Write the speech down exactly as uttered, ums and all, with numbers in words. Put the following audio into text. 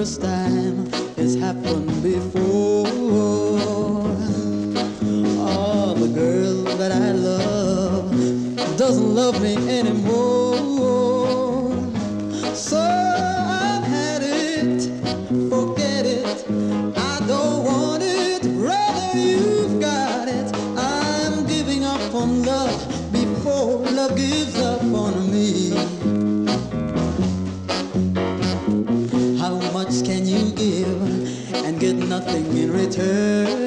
first time it's happened before. Oh, the girl that I love doesn't love me anymore. So I've had it, forget it, I don't want it, rather you've got it. I'm giving up on love before love gives up on me. How much can you give and get nothing in return?